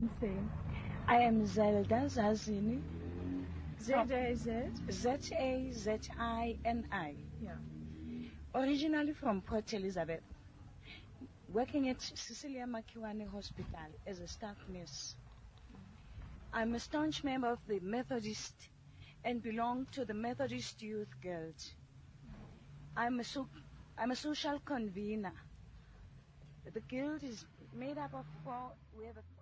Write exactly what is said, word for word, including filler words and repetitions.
Say I am Zelda Zazini. Z A Z. Z A Z I N I. Yeah. Originally from Port Elizabeth. Working at Cecilia Makiwane Hospital as a staff nurse. I'm a staunch member of the Methodist and belong to the Methodist Youth Guild. I'm a, so, I'm a social convener. The guild is made up of four, we have a